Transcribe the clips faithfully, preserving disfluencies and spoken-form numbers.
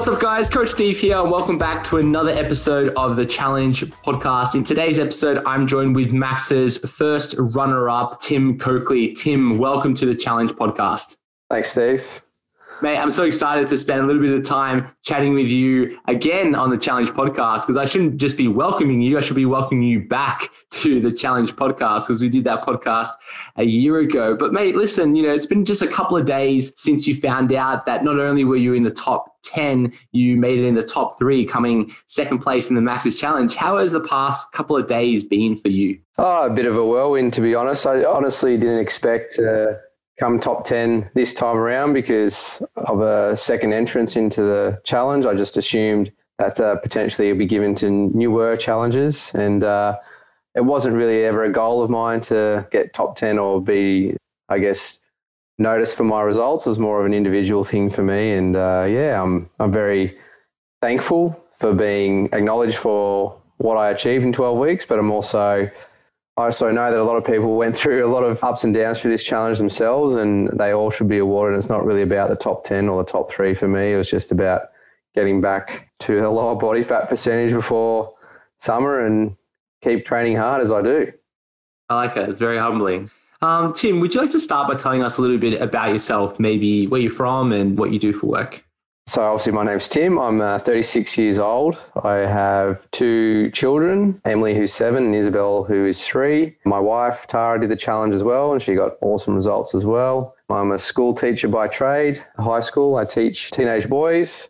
What's up, guys? Coach Steve here, and welcome back to another episode of the Challenge podcast. In today's episode, I'm joined with Max's first runner-up, Tim Coakley. Tim, welcome to the Challenge podcast. Thanks, Steve. Mate, I'm so excited to spend a little bit of time chatting with you again on the Challenge podcast, because I shouldn't just be welcoming you, I should be welcoming you back to the Challenge podcast, because we did that podcast a year ago. But mate, listen, you know, it's been just a couple of days since you found out that not only were you in the top ten, you made it in the top three, coming second place in the Max's Challenge. How has the past couple of days been for you? Oh, a bit of a whirlwind, to be honest. I honestly didn't expect to come top ten this time around because of a second entrance into the challenge. I just assumed that uh, potentially it'd be given to newer challenges, and uh, it wasn't really ever a goal of mine to get top ten or be, I guess, noticed for my results. It was more of an individual thing for me, and uh, yeah, I'm I'm very thankful for being acknowledged for what I achieved in twelve weeks, but I'm also I also know that a lot of people went through a lot of ups and downs through this challenge themselves, and they all should be awarded. It's not really about the top ten or the top three for me. It was just about getting back to a lower body fat percentage before summer and keep training hard as I do. I like it. It's very humbling. Um, Tim, would you like to start by telling us a little bit about yourself, maybe where you're from and what you do for work? So obviously my name's Tim. I'm uh, thirty-six years old. I have two children, Emily, who's seven, and Isabel, who is three. My wife, Tara, did the challenge as well, and she got awesome results as well. I'm a school teacher by trade, high school. I teach teenage boys,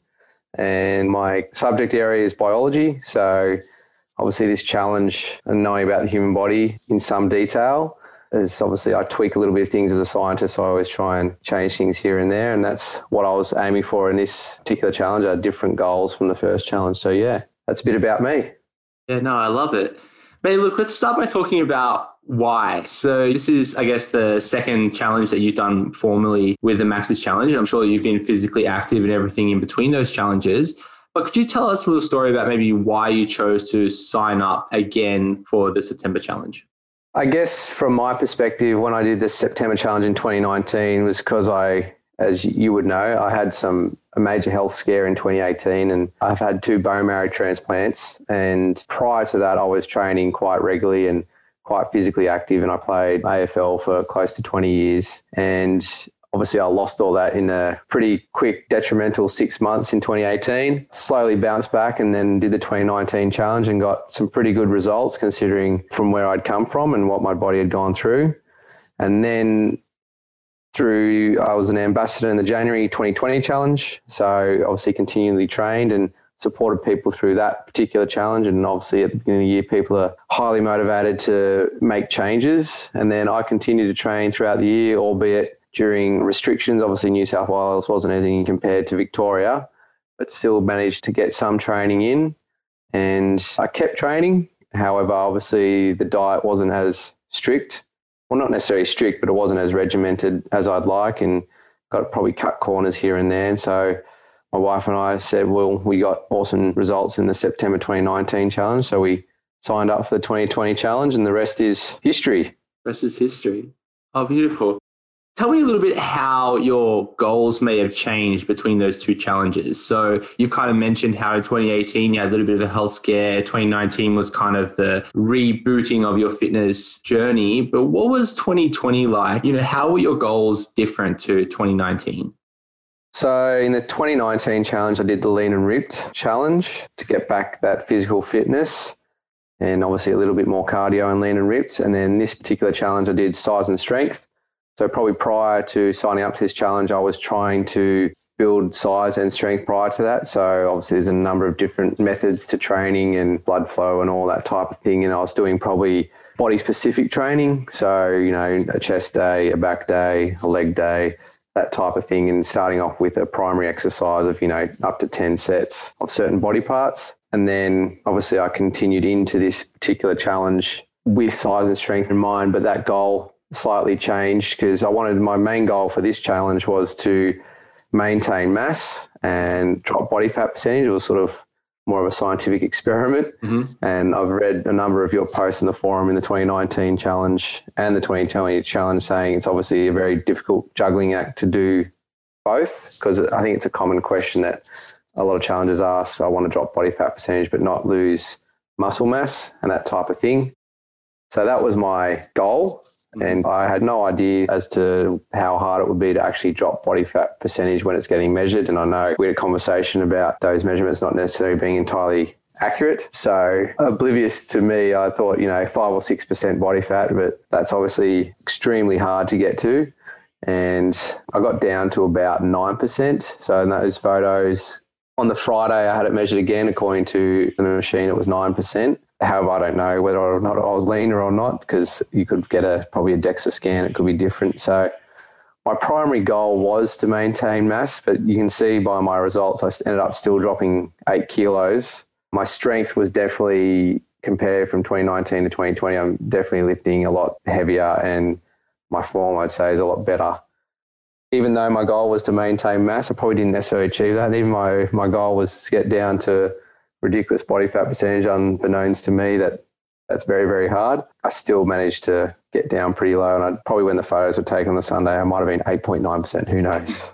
and my subject area is biology. So obviously this challenge and knowing about the human body in some detail is obviously I tweak a little bit of things as a scientist, so I always try and change things here and there, and that's what I was aiming for in this particular challenge. I had different goals from the first challenge. So yeah, that's a bit about me. Yeah, no, I love it. Mate, look, let's start by talking about why. So this is, I guess, the second challenge that you've done formally with the Max's Challenge. I'm sure you've been physically active and everything in between those challenges. But could you tell us a little story about maybe why you chose to sign up again for the September challenge? I guess from my perspective, when I did the September challenge in twenty nineteen was because I, as you would know, I had some a major health scare in twenty eighteen, and I've had two bone marrow transplants. And prior to that, I was training quite regularly and quite physically active, and I played A F L for close to twenty years. And obviously, I lost all that in a pretty quick, detrimental six months in twenty eighteen. Slowly bounced back and then did the twenty nineteen challenge and got some pretty good results considering from where I'd come from and what my body had gone through. And then through, I was an ambassador in the January twenty twenty challenge. So obviously continually trained and supported people through that particular challenge. And obviously at the beginning of the year, people are highly motivated to make changes. And then I continued to train throughout the year, albeit during restrictions. Obviously, New South Wales wasn't anything compared to Victoria, but still managed to get some training in. And I kept training. However, obviously, the diet wasn't as strict. Well, not necessarily strict, but it wasn't as regimented as I'd like, and got to probably cut corners here and there. And so my wife and I said, well, we got awesome results in the September twenty nineteen challenge. So we signed up for the twenty twenty challenge, and the rest is history. The rest is history. Oh, beautiful. Tell me a little bit how your goals may have changed between those two challenges. So you've kind of mentioned how in twenty eighteen you had a little bit of a health scare. twenty nineteen was kind of the rebooting of your fitness journey. But what was twenty twenty like? You know, how were your goals different to twenty nineteen? So in the twenty nineteen challenge, I did the lean and ripped challenge to get back that physical fitness and obviously a little bit more cardio and lean and ripped. And then this particular challenge, I did size and strength. So probably prior to signing up to this challenge, I was trying to build size and strength prior to that. So obviously there's a number of different methods to training and blood flow and all that type of thing. And I was doing probably body specific training. So, you know, a chest day, a back day, a leg day, that type of thing. And starting off with a primary exercise of, you know, up to ten sets of certain body parts. And then obviously I continued into this particular challenge with size and strength in mind, but that goal slightly changed because I wanted, my main goal for this challenge was to maintain mass and drop body fat percentage. It was sort of more of a scientific experiment. Mm-hmm. And I've read a number of your posts in the forum in the twenty nineteen challenge and the twenty twenty challenge saying it's obviously a very difficult juggling act to do both, because I think it's a common question that a lot of challengers ask, I want to drop body fat percentage but not lose muscle mass and that type of thing. So that was my goal. And I had no idea as to how hard it would be to actually drop body fat percentage when it's getting measured. And I know we had a conversation about those measurements not necessarily being entirely accurate. So oblivious to me, I thought, you know, five or six percent body fat, but that's obviously extremely hard to get to. And I got down to about nine percent. So in those photos, on the Friday, I had it measured again. According to the machine, it was nine percent. However, I don't know whether or not I was leaner or not, because you could get a probably a DEXA scan. It could be different. So my primary goal was to maintain mass, but you can see by my results, I ended up still dropping eight kilos. My strength was definitely, compared from twenty nineteen to twenty twenty, I'm definitely lifting a lot heavier, and my form, I'd say, is a lot better. Even though my goal was to maintain mass, I probably didn't necessarily achieve that. Even my my goal was to get down to ridiculous body fat percentage, unbeknownst to me that that's very, very hard. I still managed to get down pretty low, and I'd, probably when the photos were taken on the Sunday, I might have been eight point nine percent. Who knows?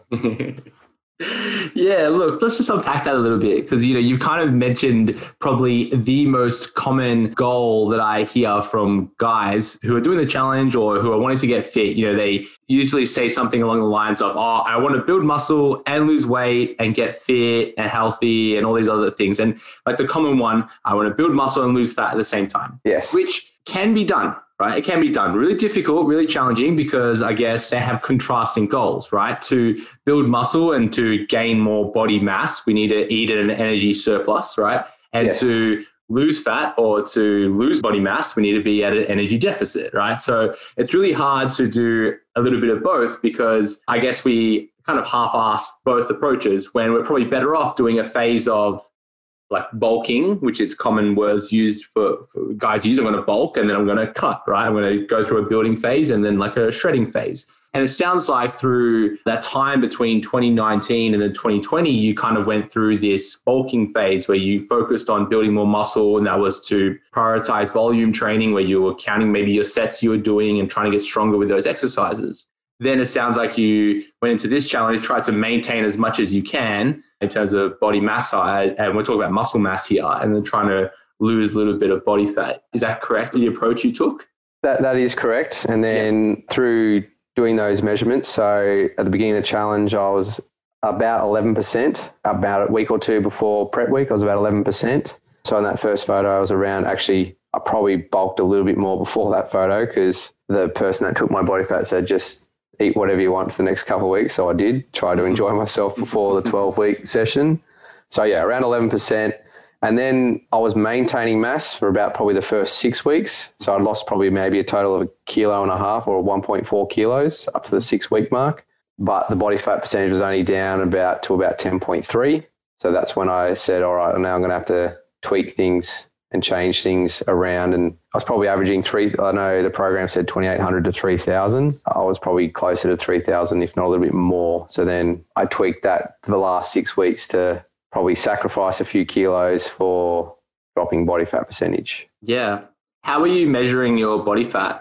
Yeah, look, let's just unpack that a little bit, because, you know, you've kind of mentioned probably the most common goal that I hear from guys who are doing the challenge or who are wanting to get fit. You know, they usually say something along the lines of, oh, I want to build muscle and lose weight and get fit and healthy and all these other things. And like the common one, I want to build muscle and lose fat at the same time. Yes. Which can be done. Right. It can be done. Really difficult, really challenging, because I guess they have contrasting goals, right? To build muscle and to gain more body mass, we need to eat at an energy surplus, right? And yes. to lose fat or to lose body mass, we need to be at an energy deficit, right? So it's really hard to do a little bit of both, because I guess we kind of half-ass both approaches when we're probably better off doing a phase of like bulking, which is common words used for, for guys use. I'm going to bulk and then I'm going to cut, right? I'm going to go through a building phase and then like a shredding phase. And it sounds like through that time between twenty nineteen and then twenty twenty, you kind of went through this bulking phase where you focused on building more muscle, and that was to prioritize volume training, where you were counting maybe your sets you were doing and trying to get stronger with those exercises. Then it sounds like you went into this challenge, tried to maintain as much as you can in terms of body mass side, and we're talking about muscle mass here, and then trying to lose a little bit of body fat. Is that correct, the approach you took? That That is correct. And then yeah. through doing those measurements, so at the beginning of the challenge, I was about eleven percent. About a week or two before prep week, I was about eleven percent. So in that first photo, I was around, actually, I probably bulked a little bit more before that photo, because the person that took my body fat said, just eat whatever you want for the next couple of weeks. So I did try to enjoy myself before the twelve-week session. So yeah, around eleven percent. And then I was maintaining mass for about probably the first six weeks. So I lost probably maybe a total of a kilo and a half or one point four kilos up to the six-week mark. But the body fat percentage was only down about to about ten point three. So that's when I said, all right, now I'm going to have to tweak things and change things around. And I was probably averaging three, I know the program said twenty-eight hundred to three thousand. I was probably closer to three thousand, if not a little bit more. So then I tweaked that for the last six weeks to probably sacrifice a few kilos for dropping body fat percentage. Yeah. How are you measuring your body fat?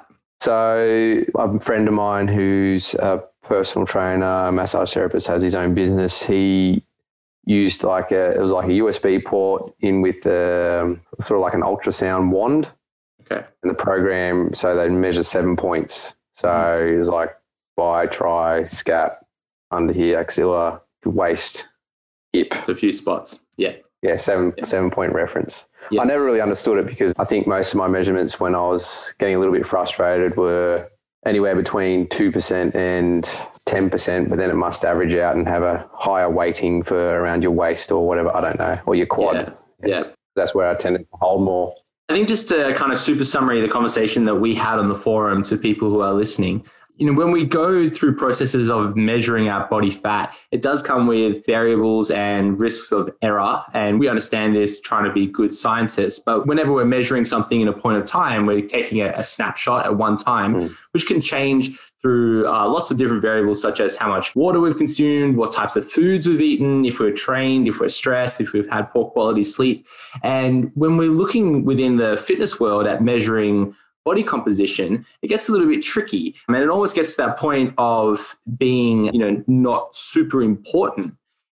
So a friend of mine who's a personal trainer, a massage therapist, has his own business. He used like a, it was like a U S B port in with a, sort of like an ultrasound wand. Okay. And the program, so they measure seven points. So mm. it was like bi, tri, scap, under here, axilla, waist, hip. It's a few spots. Yeah. Yeah, seven yeah. seven point reference. Yeah. I never really understood it, because I think most of my measurements when I was getting a little bit frustrated were anywhere between two percent and ten percent, but then it must average out and have a higher weighting for around your waist or whatever, I don't know, or your quad. Yeah. yeah. That's where I tended to hold more. I think just to kind of super summary the conversation that we had on the forum to people who are listening, you know, when we go through processes of measuring our body fat, it does come with variables and risks of error. And we understand this trying to be good scientists. But whenever we're measuring something in a point of time, we're taking a, a snapshot at one time, mm. which can change through uh, lots of different variables, such as how much water we've consumed, what types of foods we've eaten, if we're trained, if we're stressed, if we've had poor quality sleep. And when we're looking within the fitness world at measuring body composition, it gets a little bit tricky. I mean, it almost gets to that point of being, you know, not super important.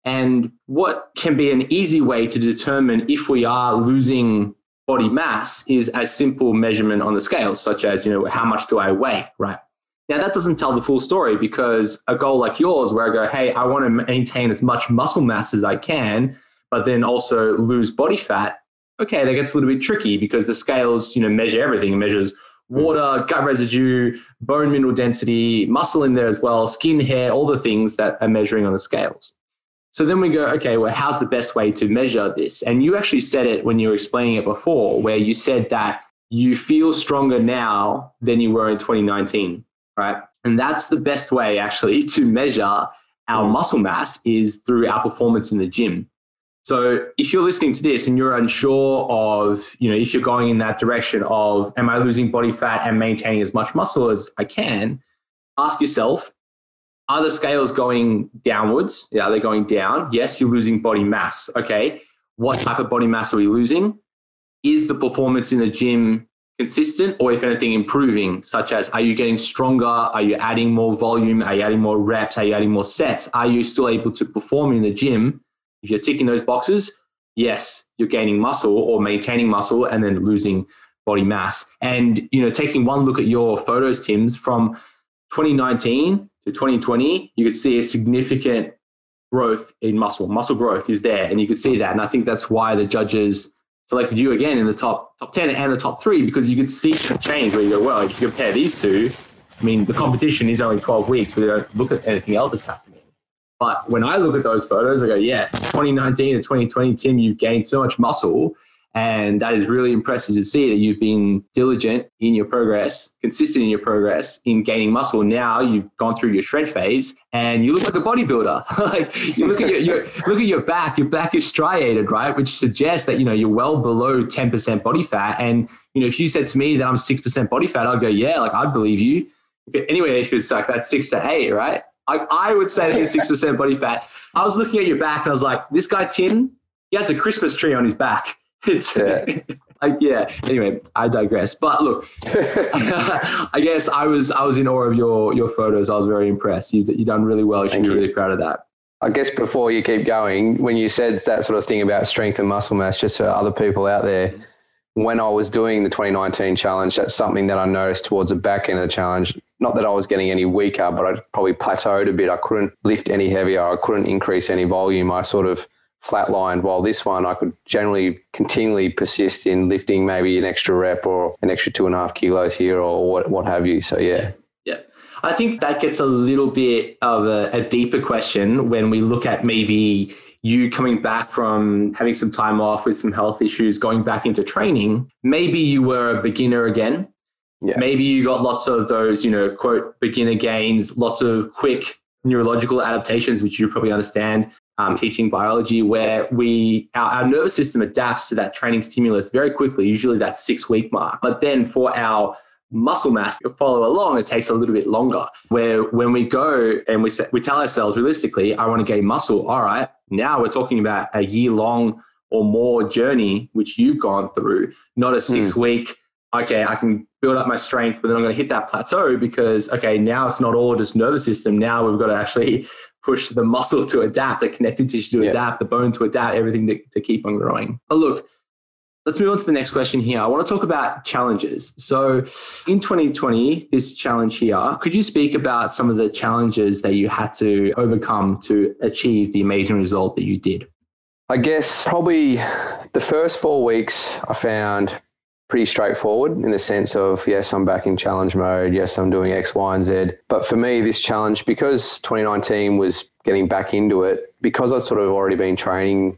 And what can be an easy way to determine if we are losing body mass is a simple measurement on the scales, such as, you know, how much do I weigh, right? Now, that doesn't tell the full story, because a goal like yours where I go, hey, I want to maintain as much muscle mass as I can, but then also lose body fat. Okay, that gets a little bit tricky because the scales, you know, measure everything. It measures water, gut residue, bone mineral density, muscle in there as well, skin, hair, all the things that are measuring on the scales. So then we go, okay, well, how's the best way to measure this? And you actually said it when you were explaining it before, where you said that you feel stronger now than you were in twenty nineteen, right? And that's the best way actually to measure our muscle mass, is through our performance in the gym. So if you're listening to this and you're unsure of, you know, if you're going in that direction of, am I losing body fat and maintaining as much muscle as I can, ask yourself, are the scales going downwards? Yeah, are they going down? Yes, you're losing body mass. Okay. What type of body mass are we losing? Is the performance in the gym consistent, or if anything improving, such as, are you getting stronger? Are you adding more volume? Are you adding more reps? Are you adding more sets? Are you still able to perform in the gym? If you're ticking those boxes, yes, you're gaining muscle or maintaining muscle and then losing body mass. And, you know, taking one look at your photos, Tim's, from twenty nineteen to twenty twenty, you could see a significant growth in muscle. Muscle growth is there, and you could see that. And I think that's why the judges selected you again in the top top ten and the top three, because you could see the change where you go, well, if you compare these two, I mean, the competition is only twelve weeks, but they don't look at anything else that's happening. But when I look at those photos, I go, yeah, twenty nineteen to twenty twenty, Tim, you've gained so much muscle. And that is really impressive to see that you've been diligent in your progress, consistent in your progress in gaining muscle. Now you've gone through your shred phase and you look like a bodybuilder. Like you look at your, your look at your back, your back is striated, right? Which suggests that, you know, you're well below ten percent body fat. And, you know, if you said to me that I'm six percent body fat, I'd go, yeah, like I'd believe you. If it, anyway, if it's like that's six to eight, right? I, I would say that you're six percent body fat. I was looking at your back and I was like, this guy, Tim, he has a Christmas tree on his back. It's yeah. like, yeah. Anyway, I digress. But look, I guess I was I was in awe of your your photos. I was very impressed. You you done really well. You should be really proud of that. I guess before you keep going, when you said that sort of thing about strength and muscle mass, just for other people out there, when I was doing the twenty nineteen challenge, that's something that I noticed towards the back end of the challenge. Not that I was getting any weaker, but I probably plateaued a bit. I couldn't lift any heavier. I couldn't increase any volume. I sort of flatlined, while this one I could generally continually persist in lifting maybe an extra rep or an extra two and a half kilos here or what, what have you. So, yeah. Yeah. I think that gets a little bit of a, a deeper question when we look at maybe you coming back from having some time off with some health issues, going back into training. Maybe you were a beginner again. Yeah. Maybe you got lots of those, you know, quote, beginner gains, lots of quick neurological adaptations, which you probably understand. Um, teaching biology, where we our, our nervous system adapts to that training stimulus very quickly, usually that six week mark. But then for our muscle mass to follow along, it takes a little bit longer. Where when we go and we set, we tell ourselves realistically, I want to gain muscle. All right, now we're talking about a year long or more journey, which you've gone through, not a six week. Okay, I can build up my strength, but then I'm going to hit that plateau because okay, now it's not all just nervous system. Now we've got to actually push the muscle to adapt, the connective tissue to yeah. adapt, the bone to adapt, everything to, to keep on growing. But look, let's move on to the next question here. I want to talk about challenges. So in twenty twenty, this challenge here, could you speak about some of the challenges that you had to overcome to achieve the amazing result that you did? I guess probably the first four weeks I found pretty straightforward in the sense of, yes, I'm back in challenge mode. Yes, I'm doing X, Y, and Z. But for me, this challenge, because twenty nineteen was getting back into it, because I'd sort of already been training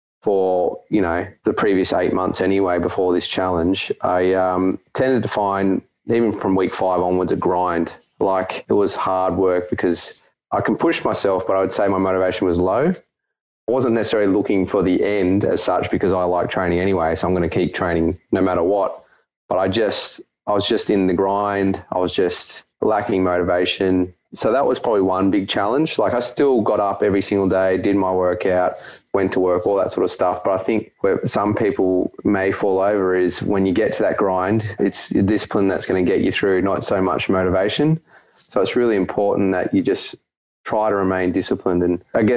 for, you know, the previous eight months anyway before this challenge, I um, tended to find, even from week five onwards, a grind. Like it was hard work because I can push myself, but I would say my motivation was low. I wasn't necessarily looking for the end as such because I like training anyway, so I'm going to keep training no matter what. But I just, I was just in the grind. I was just lacking motivation. So that was probably one big challenge. Like I still got up every single day, did my workout, went to work, all that sort of stuff. But I think where some people may fall over is when you get to that grind, it's a discipline that's going to get you through, not so much motivation. So it's really important that you just try to remain disciplined. And I guess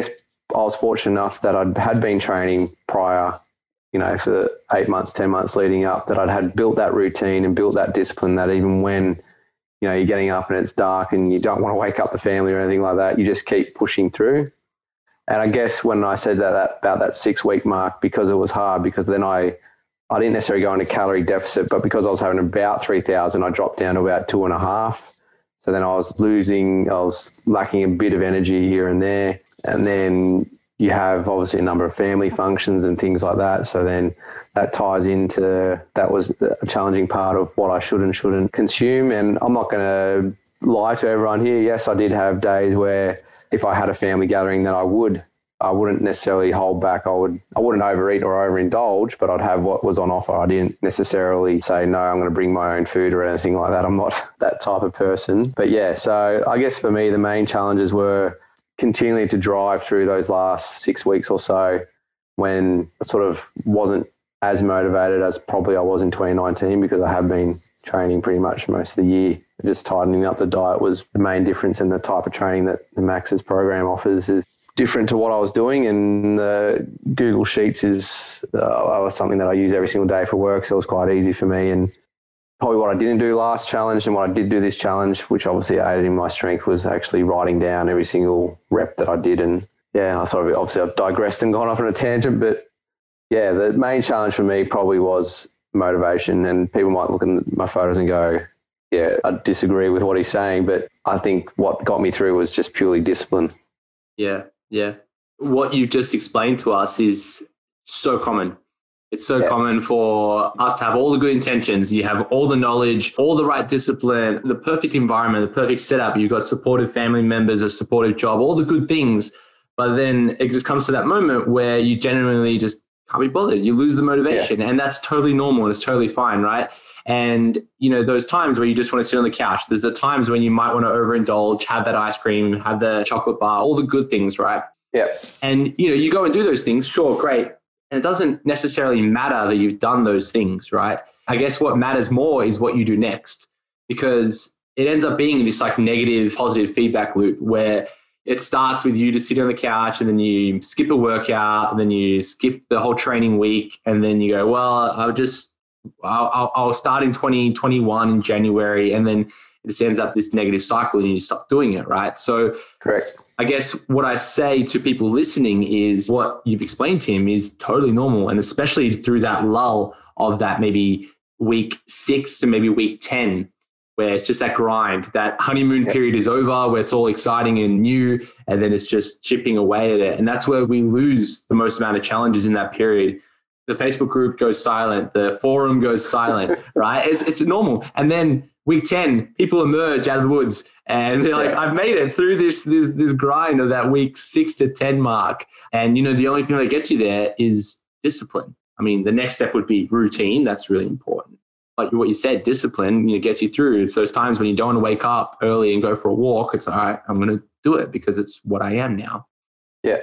I was fortunate enough that I had been training prior, you know, for eight months, ten months leading up, that I'd had built that routine and built that discipline that even when, you know, you're getting up and it's dark and you don't want to wake up the family or anything like that, you just keep pushing through. And I guess when I said that, that about that six week mark, because it was hard, because then I, I didn't necessarily go into calorie deficit, but because I was having about three thousand, I dropped down to about two and a half. So then I was losing, I was lacking a bit of energy here and there. And then you have obviously a number of family functions and things like that. So then that ties into, that was a challenging part of what I should and shouldn't consume. And I'm not going to lie to everyone here. Yes, I did have days where if I had a family gathering that I would, I wouldn't necessarily hold back. I would, I wouldn't overeat or overindulge, but I'd have what was on offer. I didn't necessarily say, no, I'm going to bring my own food or anything like that. I'm not that type of person. But yeah, so I guess for me, the main challenges were continuing to drive through those last six weeks or so when I sort of wasn't as motivated as probably I was in twenty nineteen, because I have been training pretty much most of the year. Just tightening up the diet was the main difference, in the type of training that the Max's program offers is different to what I was doing. And the Google Sheets is uh, something that I use every single day for work, so it was quite easy for me. And probably what I didn't do last challenge and what I did do this challenge, which obviously aided in my strength, was actually writing down every single rep that I did. And yeah, I sort of, obviously I've digressed and gone off on a tangent, but yeah, the main challenge for me probably was motivation. And people might look at my photos and go, yeah, I disagree with what he's saying, but I think what got me through was just purely discipline. Yeah, yeah. What you just explained to us is so common. It's so yeah. common for us to have all the good intentions. You have all the knowledge, all the right discipline, the perfect environment, the perfect setup. You've got supportive family members, a supportive job, all the good things. But then it just comes to that moment where you genuinely just can't be bothered. You lose the motivation, yeah. and that's totally normal and it's totally fine, right? And, you know, those times where you just want to sit on the couch, there's the times when you might want to overindulge, have that ice cream, have the chocolate bar, all the good things, right? Yes. And, you know, you go and do those things, sure, great. And it doesn't necessarily matter that you've done those things, right? I guess what matters more is what you do next, because it ends up being this like negative, positive feedback loop where it starts with you just sitting on the couch and then you skip a workout and then you skip the whole training week. And then you go, well, I'll just, I'll, I'll start in twenty twenty-one in January. And then it just ends up this negative cycle and you stop doing it, right? So correct. I guess what I say to people listening is what you've explained to him is totally normal. And especially through that lull of that maybe week six to maybe week ten, where it's just that grind, that honeymoon yep. period is over, where it's all exciting and new, and then it's just chipping away at it. And that's where we lose the most amount of challenges in that period. The Facebook group goes silent, the forum goes silent, right? It's, it's normal. And then week ten, people emerge out of the woods and they're like, I've made it through this, this, this grind of that week six to ten mark. And, you know, the only thing that gets you there is discipline. I mean, the next step would be routine. That's really important. Like what you said, discipline, you know, gets you through. It's those times when you don't want to wake up early and go for a walk. It's all right, I'm going to do it because it's what I am now. Yeah.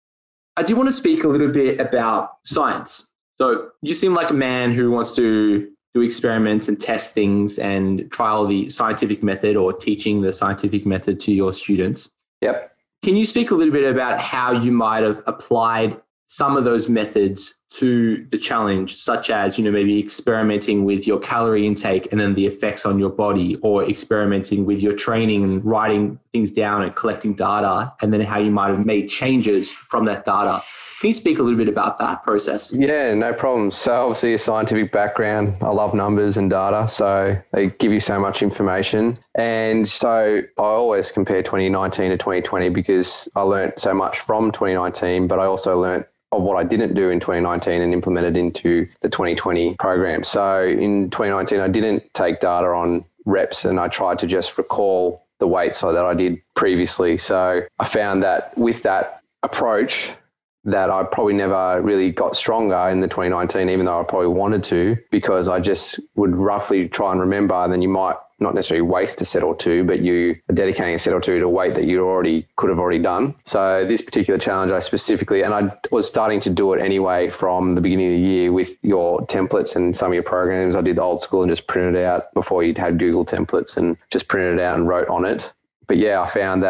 I do want to speak a little bit about science. So you seem like a man who wants to do experiments and test things and trial the scientific method or teaching the scientific method to your students. Yep. Can you speak a little bit about how you might have applied some of those methods to the challenge, such as, you know, maybe experimenting with your calorie intake and then the effects on your body, or experimenting with your training and writing things down and collecting data, and then how you might have made changes from that data? Can you speak a little bit about that process? Yeah, no problem. So obviously a scientific background, I love numbers and data, so they give you so much information. And so I always compare twenty nineteen to twenty twenty because I learned so much from twenty nineteen, but I also learned of what I didn't do in twenty nineteen and implemented into the twenty twenty program. So in twenty nineteen, I didn't take data on reps and I tried to just recall the weights that I did previously. So I found that with that approach, that I probably never really got stronger in the twenty nineteen, even though I probably wanted to, because I just would roughly try and remember, and then you might not necessarily waste a set or two, but you are dedicating a set or two to weight that you already could have already done. So this particular challenge, I specifically, and I was starting to do it anyway from the beginning of the year with your templates and some of your programs. I did the old school and just printed it out before you'd had Google templates and just printed it out and wrote on it. But yeah, I found that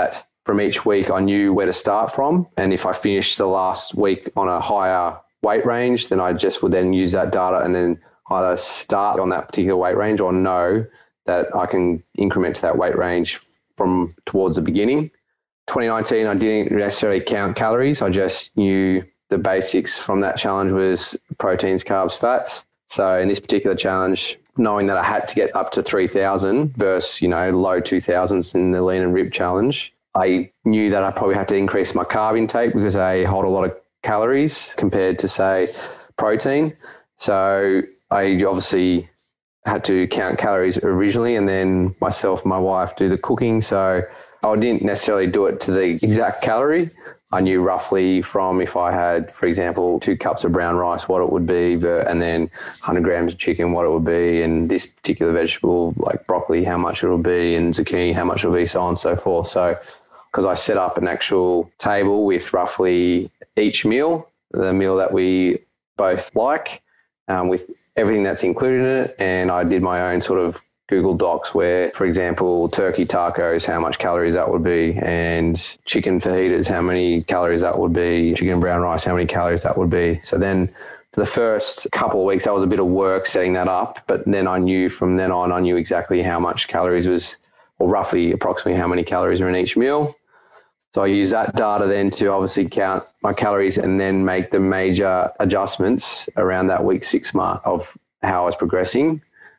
from each week, I knew where to start from. And if I finished the last week on a higher weight range, then I just would then use that data and then either start on that particular weight range or know that I can increment to that weight range from towards the beginning. twenty nineteen, I didn't necessarily count calories. I just knew the basics from that challenge was proteins, carbs, fats. So in this particular challenge, knowing that I had to get up to three thousand versus, you know, low two thousands in the lean and rip challenge, I knew that I probably had to increase my carb intake because they hold a lot of calories compared to, say, protein. So I obviously had to count calories originally, and then myself and my wife do the cooking. So I didn't necessarily do it to the exact calorie. I knew roughly from if I had, for example, two cups of brown rice, what it would be, and then one hundred grams of chicken, what it would be, and this particular vegetable, like broccoli, how much it will be, and zucchini, how much it will be, so on and so forth. So because I set up an actual table with roughly each meal, the meal that we both like, um, with everything that's included in it, and I did my own sort of Google Docs where, for example, turkey tacos, how much calories that would be, and chicken fajitas, how many calories that would be, chicken brown rice, how many calories that would be. So then for the first couple of weeks, that was a bit of work setting that up, but then I knew from then on, I knew exactly how much calories was, or roughly approximately how many calories are in each meal. So I use that data then to obviously count my calories and then make the major adjustments around that week six mark of how I was progressing.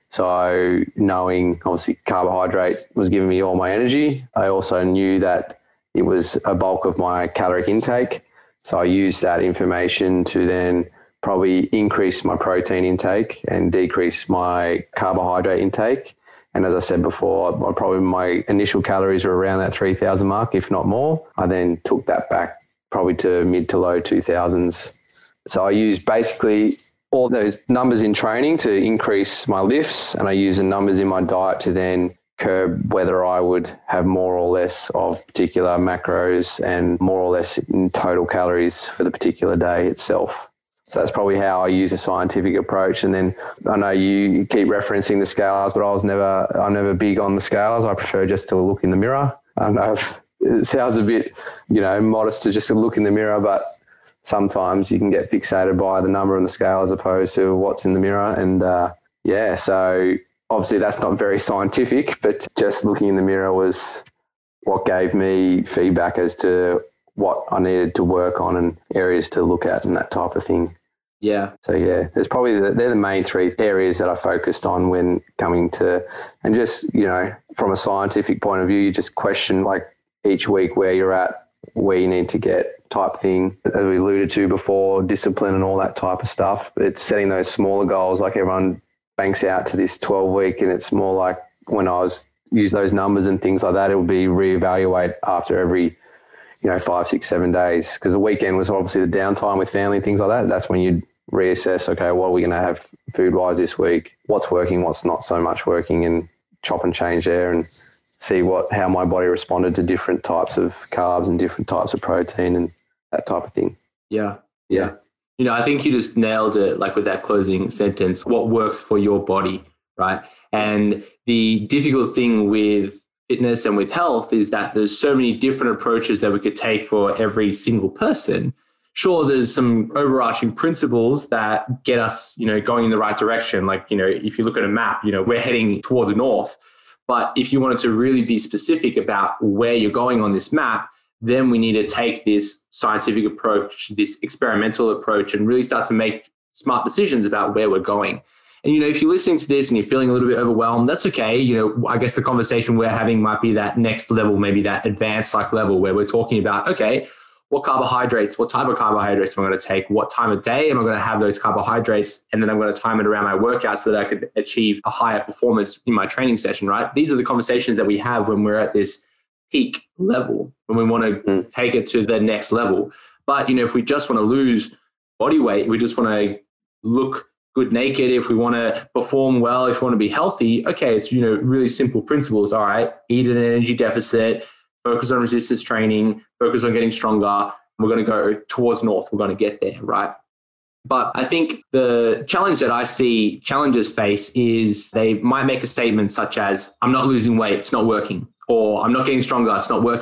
So knowing obviously carbohydrate was giving me all my energy, I also knew that it was a bulk of my caloric intake. So I used that information to then probably increase my protein intake and decrease my carbohydrate intake. And as I said before, probably my initial calories were around that three thousand mark, if not more. I then took that back probably to mid to low two thousands. So I used basically all those numbers in training to increase my lifts, and I use the numbers in my diet to then curb whether I would have more or less of particular macros and more or less in total calories for the particular day itself. So that's probably how I use a scientific approach. And then I know you keep referencing the scales, but I was never, I'm never big on the scales. I prefer just to look in the mirror. I don't know if it sounds a bit, you know, modest to just look in the mirror, but sometimes you can get fixated by the number on the scale as opposed to what's in the mirror. And uh, yeah, so obviously that's not very scientific, but just looking in the mirror was what gave me feedback as to what I needed to work on and areas to look at and that type of thing. Yeah. So yeah, there's probably the, they're the main three areas that I focused on when coming to, and just, you know, from a scientific point of view, you just question like each week where you're at, where you need to get type thing. As we alluded to before, discipline and all that type of stuff. It's setting those smaller goals. Like everyone banks out to this twelve week, and it's more like when I was use those numbers and things like that, it would be reevaluate after every, you know, five, six, seven days. Because the weekend was obviously the downtime with family and things like that. That's when you'd reassess, okay, what are we going to have food wise this week? What's working, what's not so much working, and chop and change there and see what how my body responded to different types of carbs and different types of protein and that type of thing. Yeah. Yeah. You know, I think you just nailed it, like with that closing sentence, what works for your body, right? And the difficult thing with fitness and with health is that there's so many different approaches that we could take for every single person. Sure, there's some overarching principles that get us, you know, going in the right direction. Like, you know, if you look at a map, you know, we're heading towards the north. But if you wanted to really be specific about where you're going on this map, then we need to take this scientific approach, this experimental approach, and really start to make smart decisions about where we're going. And, you know, if you're listening to this and you're feeling a little bit overwhelmed, that's okay. You know, I guess the conversation we're having might be that next level, maybe that advanced like level where we're talking about, okay, what carbohydrates, what type of carbohydrates am I going to take? What time of day am I going to have those carbohydrates? And then I'm going to time it around my workouts so that I could achieve a higher performance in my training session, right? These are the conversations that we have when we're at this peak level, when we want to mm. take it to the next level. But, you know, if we just want to lose body weight, we just want to look good naked, if we want to perform well, if we want to be healthy, okay, it's, you know, really simple principles. All right, eat at an energy deficit, focus on resistance training, focus on getting stronger. We're going to go towards north. We're going to get there, right? But I think the challenge that I see challengers face is they might make a statement such as, I'm not losing weight, it's not working. Or I'm not getting stronger, it's not working.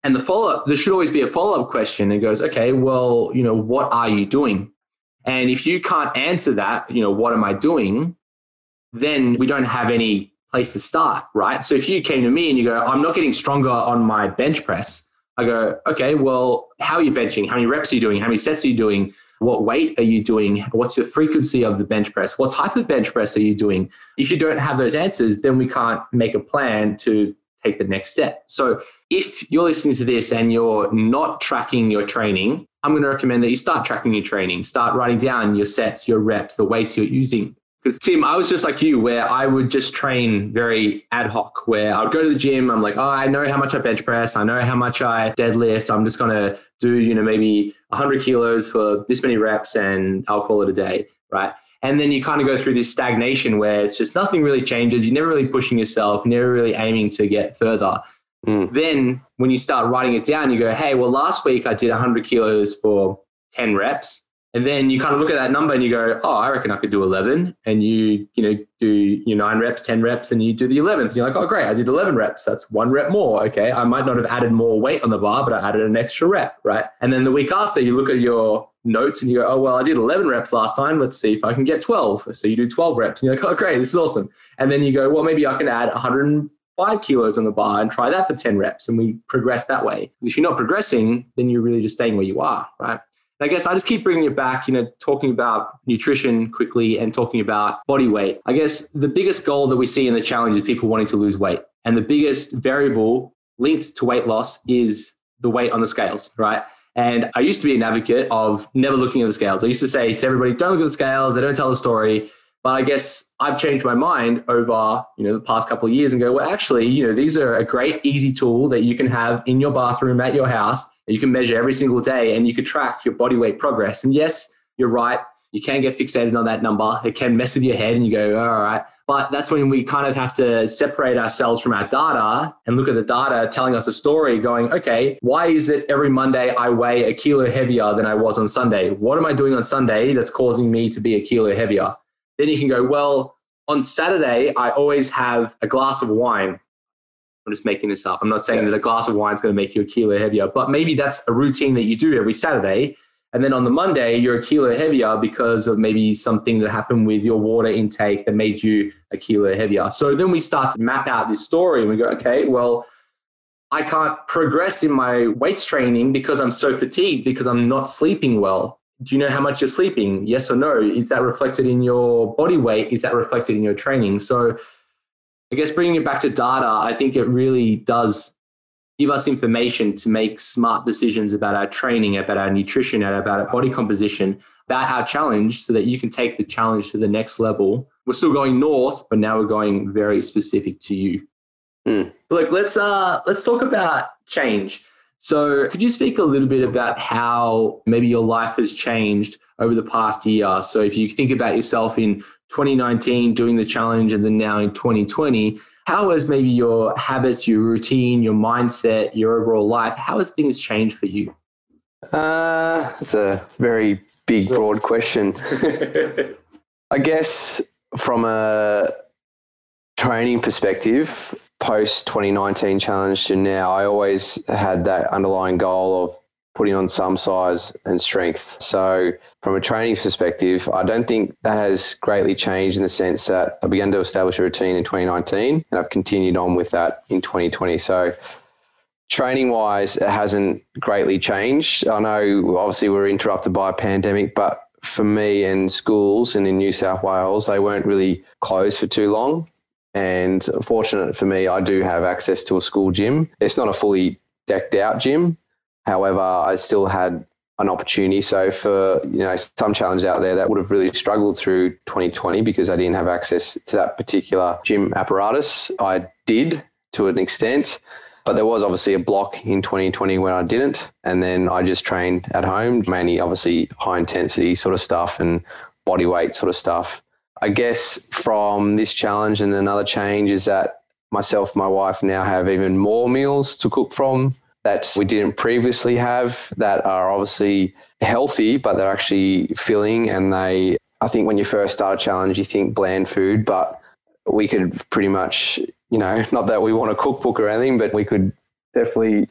And the follow-up, there should always be a follow-up question. It goes, okay, well, you know, what are you doing? And if you can't answer that, you know, what am I doing? Then we don't have any place to start, right? So if you came to me and you go, I'm not getting stronger on my bench press, I go, okay, well, how are you benching? How many reps are you doing? How many sets are you doing? What weight are you doing? What's your frequency of the bench press? What type of bench press are you doing? If you don't have those answers, then we can't make a plan to take the next step. So if you're listening to this and you're not tracking your training, I'm going to recommend that you start tracking your training, start writing down your sets, your reps, the weights you're using. Because Tim, I was just like you, where I would just train very ad hoc, where I would go to the gym. I'm like, oh, I know how much I bench press. I know how much I deadlift. I'm just going to do, you know, maybe one hundred kilos for this many reps and I'll call it a day, right? And then you kind of go through this stagnation where it's just nothing really changes. You're never really pushing yourself, never really aiming to get further. Mm. Then when you start writing it down, you go, hey, well, last week I did one hundred kilos for ten reps. And then you kind of look at that number and you go, oh, I reckon I could do eleven. And you, you know, do your nine reps, ten reps, and you do the eleventh. And you're like, oh, great, I did eleven reps. That's one rep more. Okay, I might not have added more weight on the bar, but I added an extra rep, right? And then the week after, you look at your notes and you go, oh, well, I did eleven reps last time. Let's see if I can get twelve. So you do twelve reps. And you're like, oh, great, this is awesome. And then you go, well, maybe I can add one hundred five kilos on the bar and try that for ten reps. And we progress that way. If you're not progressing, then you're really just staying where you are, right? I guess I just keep bringing it back, you know, talking about nutrition quickly and talking about body weight. I guess the biggest goal that we see in the challenge is people wanting to lose weight. And the biggest variable linked to weight loss is the weight on the scales, right? And I used to be an advocate of never looking at the scales. I used to say to everybody, don't look at the scales. They don't tell the story. But I guess I've changed my mind over, you know, the past couple of years and go, well, actually, you know, these are a great, easy tool that you can have in your bathroom at your house. You can measure every single day and you can track your body weight progress. And yes, you're right. You can get fixated on that number. It can mess with your head and you go, all right. But that's when we kind of have to separate ourselves from our data and look at the data telling us a story going, okay, why is it every Monday I weigh a kilo heavier than I was on Sunday? What am I doing on Sunday that's causing me to be a kilo heavier? Then you can go, well, on Saturday, I always have a glass of wine. I'm just making this up. I'm not saying yeah. that a glass of wine is going to make you a kilo heavier, but maybe that's a routine that you do every Saturday. And then on the Monday, you're a kilo heavier because of maybe something that happened with your water intake that made you a kilo heavier. So then we start to map out this story and we go, okay, well, I can't progress in my weights training because I'm so fatigued because I'm not sleeping well. Do you know how much you're sleeping? Yes or no? Is that reflected in your body weight? Is that reflected in your training? So I guess bringing it back to data, I think it really does give us information to make smart decisions about our training, about our nutrition, about our body composition, about our challenge so that you can take the challenge to the next level. We're still going north, but now we're going very specific to you. Mm. Look, let's uh, let's talk about change. So could you speak a little bit about how maybe your life has changed over the past year? So if you think about yourself in twenty nineteen doing the challenge and then now in twenty twenty, how has maybe your habits, your routine, your mindset, your overall life, how has things changed for you? Uh, it's a very big, broad question. I guess from a training perspective, post twenty nineteen challenge to now, I always had that underlying goal of putting on some size and strength. So from a training perspective, I don't think that has greatly changed in the sense that I began to establish a routine in twenty nineteen and I've continued on with that in twenty twenty. So training wise, it hasn't greatly changed. I know obviously we're interrupted by a pandemic, but for me and schools and in New South Wales, they weren't really closed for too long. And fortunate for me, I do have access to a school gym. It's not a fully decked out gym. However, I still had an opportunity. So for, you know, some challenges out there that would have really struggled through twenty twenty because I didn't have access to that particular gym apparatus, I did to an extent. But there was obviously a block in twenty twenty when I didn't. And then I just trained at home, mainly obviously high intensity sort of stuff and body weight sort of stuff. I guess from this challenge and another change is that myself and my wife now have even more meals to cook from that we didn't previously have that are obviously healthy, but they're actually filling. And they, I think when you first start a challenge, you think bland food, but we could pretty much, you know, not that we want a cookbook or anything, but we could definitely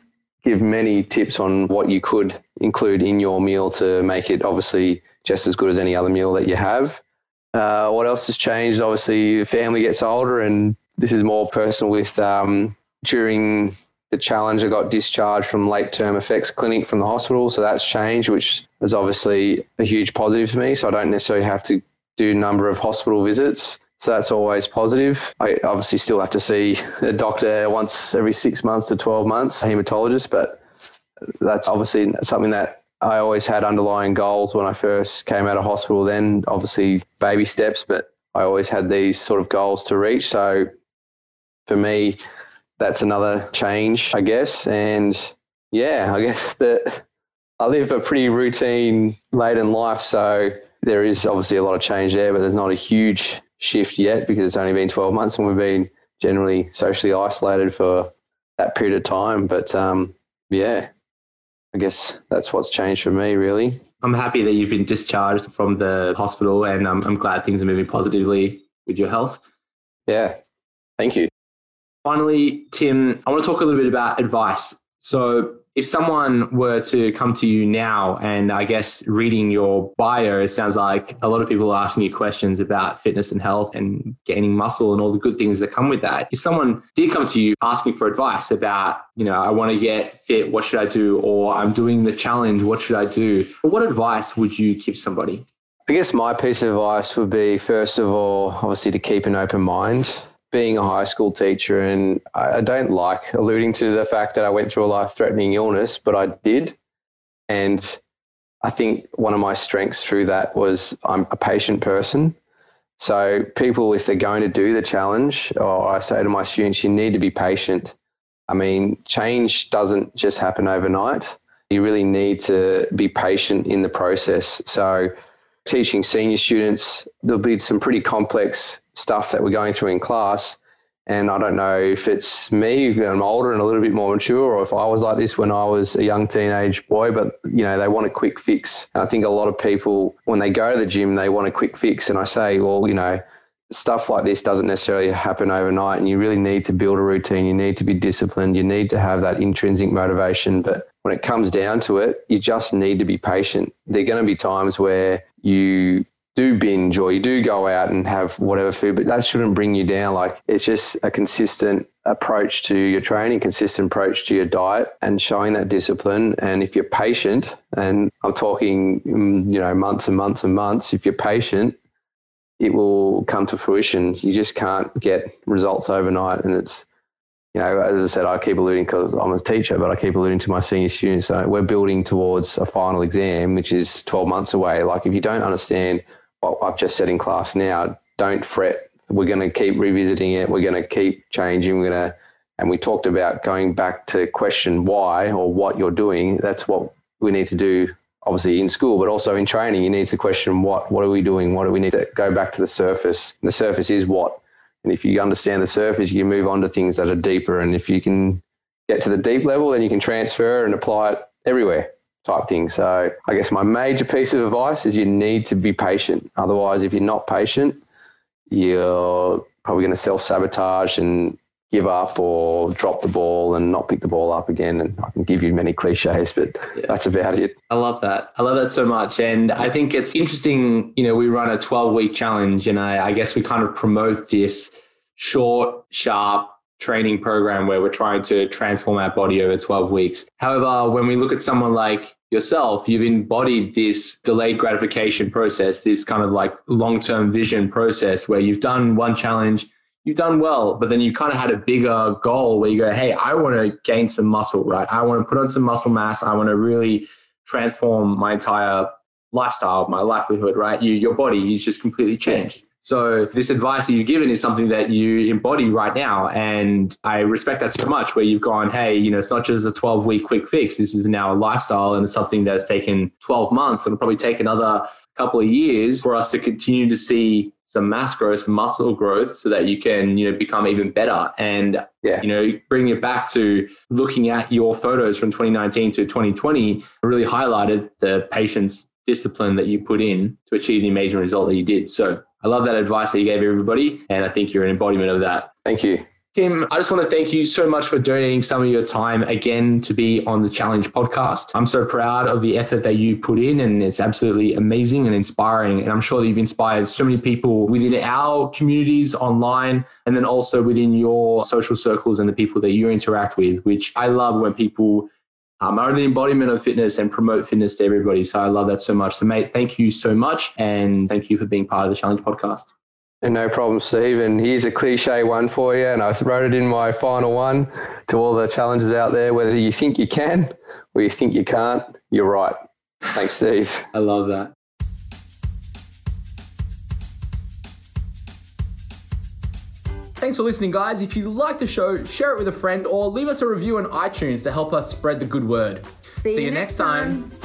give many tips on what you could include in your meal to make it obviously just as good as any other meal that you have. Uh, what else has changed? Obviously, family gets older, and this is more personal with um, during the challenge, I got discharged from late term effects clinic from the hospital. So that's changed, which is obviously a huge positive for me. So I don't necessarily have to do a number of hospital visits. So that's always positive. I obviously still have to see a doctor once every six months to twelve months, a hematologist, but that's obviously something that I always had underlying goals when I first came out of hospital. Then obviously baby steps, but I always had these sort of goals to reach. So for me, that's another change, I guess. And yeah, I guess that I live a pretty routine laden life. So there is obviously a lot of change there, but there's not a huge shift yet because it's only been twelve months and we've been generally socially isolated for that period of time. But um, yeah, I guess that's what's changed for me, really. I'm happy that you've been discharged from the hospital, and um, I'm glad things are moving positively with your health. Yeah, thank you. Finally, Tim, I want to talk a little bit about advice. So if someone were to come to you now, and I guess reading your bio, it sounds like a lot of people are asking you questions about fitness and health and gaining muscle and all the good things that come with that. If someone did come to you asking for advice about, you know, I want to get fit, what should I do? Or I'm doing the challenge, what should I do? What advice would you give somebody? I guess my piece of advice would be, first of all, obviously to keep an open mind. Being a high school teacher, and I don't like alluding to the fact that I went through a life-threatening illness, but I did. And I think one of my strengths through that was I'm a patient person. So people, if they're going to do the challenge, or I say to my students, you need to be patient. I mean, change doesn't just happen overnight. You really need to be patient in the process. So teaching senior students, there'll be some pretty complex stuff that we're going through in class. And I don't know if it's me, I'm older and a little bit more mature, or if I was like this when I was a young teenage boy, but you know, they want a quick fix. And I think a lot of people, when they go to the gym, they want a quick fix. And I say, well, you know, stuff like this doesn't necessarily happen overnight, and you really need to build a routine. You need to be disciplined. You need to have that intrinsic motivation. But when it comes down to it, you just need to be patient. There are going to be times where you do binge or you do go out and have whatever food, but that shouldn't bring you down. Like, it's just a consistent approach to your training, consistent approach to your diet, and showing that discipline. And if you're patient, and I'm talking, you know, months and months and months, if you're patient, it will come to fruition. You just can't get results overnight. And it's, you know, as I said, I keep alluding, because I'm a teacher, but I keep alluding to my senior students. So we're building towards a final exam, which is twelve months away. Like, if you don't understand what I've just said in class now, don't fret. We're going to keep revisiting it. We're going to keep changing. We're going to, and we talked about going back to question why or what you're doing. That's what we need to do, obviously in school, but also in training. You need to question what, what are we doing? What do we need to go back to the surface? And the surface is what? And if you understand the surface, you can move on to things that are deeper. And if you can get to the deep level, then you can transfer and apply it everywhere, type thing. So I guess my major piece of advice is you need to be patient. Otherwise, if you're not patient, you're probably going to self-sabotage and give up or drop the ball and not pick the ball up again. And I can give you many cliches, but yeah, that's about it. I love that. I love that so much. And I think it's interesting, you know, we run a twelve-week challenge, and I, I guess we kind of promote this short, sharp training program where we're trying to transform our body over twelve weeks. However, when we look at someone like yourself, you've embodied this delayed gratification process, this kind of like long-term vision process where you've done one challenge, you've done well, but then you kind of had a bigger goal where you go, hey, I want to gain some muscle, right? I want to put on some muscle mass. I want to really transform my entire lifestyle, my livelihood, right? You, your body is just completely changed. So this advice that you've given is something that you embody right now. And I respect that so much, where you've gone, hey, you know, it's not just a twelve week quick fix. This is now a lifestyle, and it's something that's taken twelve months and it'll probably take another couple of years for us to continue to see some mass growth, some muscle growth, so that you can, you know, become even better. And, yeah. you know, bringing it back to looking at your photos from twenty nineteen to twenty twenty, really highlighted the patience, discipline that you put in to achieve the amazing result that you did. So I love that advice that you gave everybody, and I think you're an embodiment of that. Thank you. Tim, I just want to thank you so much for donating some of your time again to be on the Challenge podcast. I'm so proud of the effort that you put in, and it's absolutely amazing and inspiring. And I'm sure that you've inspired so many people within our communities online, and then also within your social circles and the people that you interact with, which I love when people um, are the embodiment of fitness and promote fitness to everybody. So I love that so much. So mate, thank you so much. And thank you for being part of the Challenge podcast. And no problem, Steve. And here's a cliche one for you. And I wrote it in my final one to all the challenges out there. Whether you think you can or you think you can't, you're right. Thanks, Steve. I love that. Thanks for listening, guys. If you like the show, share it with a friend or leave us a review on iTunes to help us spread the good word. See, See you, you next time. time.